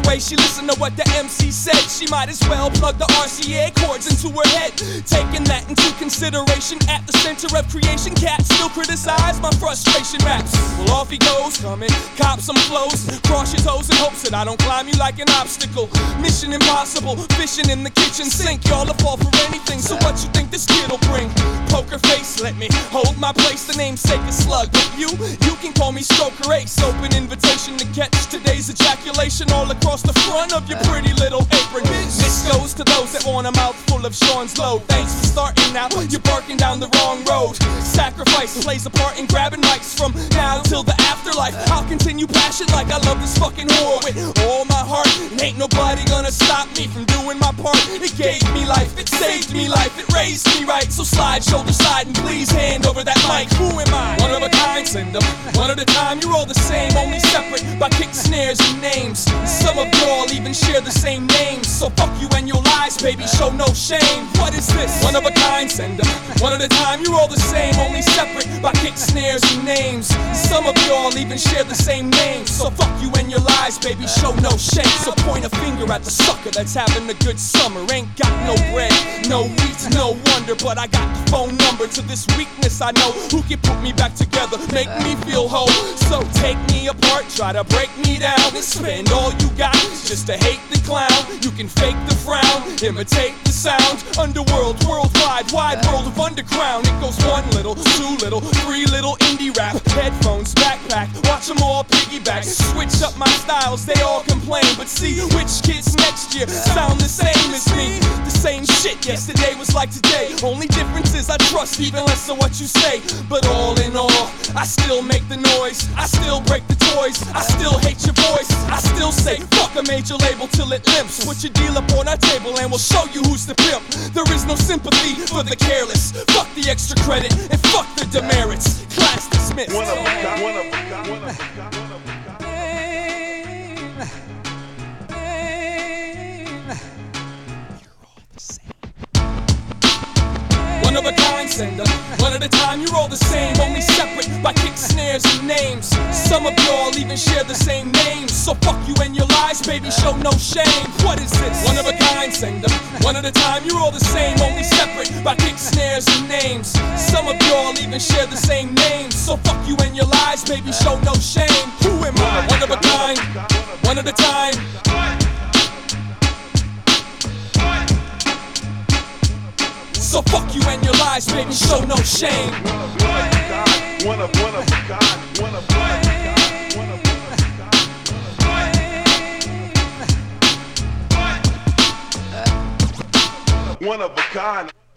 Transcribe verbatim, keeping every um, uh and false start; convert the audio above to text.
way she listened to what the M C said, she might as well plug the R C A chords into her head. Taking that into consideration, at the center of creation, cats still criticize my frustration raps. Well, off he goes, coming, cop some flows, cross your toes in hopes that I don't climb you like an obstacle. Mission impossible, fishing in the kitchen sink. Y'all will fall for anything, so what you think this kid'll bring? Poker face, let me hold my place, the namesake is Slug. But you, you can call me Stroker Ace. Open invitation to catch today's ejaculation all across the front of your pretty little apron. This goes to those that want a mouthful of Sean's load. Thanks for starting now, you're barking down the wrong road. Sacrifice plays a part in grabbing mics from now till the afterlife. I'll continue passion like I love this fucking whore with all my heart. And ain't nobody gonna stop me from doing my part. It gave me life, it saved me life, it raised me right. So slide shoulder side and please hand over that mic. Who am I? One of a kind, send them one at a time. You're all the same, only separate by kick snares and names. Some of y'all even share the same names. So fuck you and your lies, baby, show no shame. What is this? One of a kind, send them one at a time. You're all the same, only separate by kick snares and names. Some of y'all even share the same names. So fuck you and your lies, baby, show no shame. So point a finger at the sucker that's having a good summer. Ain't got no bread, no wheat, no wonder, but I got the phone number to this weakness I know, who can put me back together, make me feel whole. So take me apart, try to break me down, and spend all you got just to hate the clown. You can fake the frown, imitate the sound. Underworld, worldwide, wide world of underground. It goes one little, two little, three little indie rap. Headphones, backpack, watch them all piggyback. Switch up my styles, they all complain, but see which kids next year sound the same as me. The same shit yesterday was like today. Only difference is I trust even less of what you say. But all in all, I still make the noise, I still break the toys, I still hate your voice, I still say fuck a major label till it limps. Put your deal up on our table and we'll show you who's the pimp. There is no sympathy for the careless, fuck the extra credit and fuck the demerits. Class dismissed. One of a kind, one of a kind, one of a kind, one of a kind. One of a kind, sender, one at a time, you're all the same, only separate by kick snares and names. Some of y'all even share the same names. So fuck you and your lies, baby, show no shame. What is this? One of a kind, sender, one at a time, you're all the same, only separate by kick snares and names. Some of y'all even share the same names. So fuck you and your lies, baby, show no shame. Who am I? One of a kind, one at a time. So fuck you and your lies, baby, show no shame. One of one of a kind, one of one of a kind, one of one of a kind. One of a kind.